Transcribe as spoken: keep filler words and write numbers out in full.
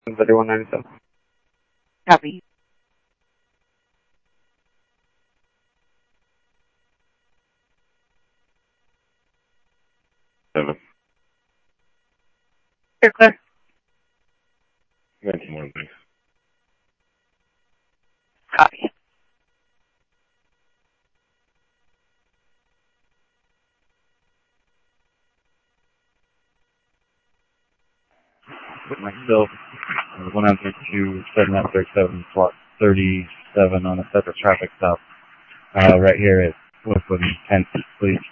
thirty-one ninety-seven. Copy. Seven. You're clear. Nineteen one, thanks. Copy. With myself, one nine three two, seven nine three seven, slot thirty-seven on a separate traffic stop. Uh, right here at Westwood and tenth, please.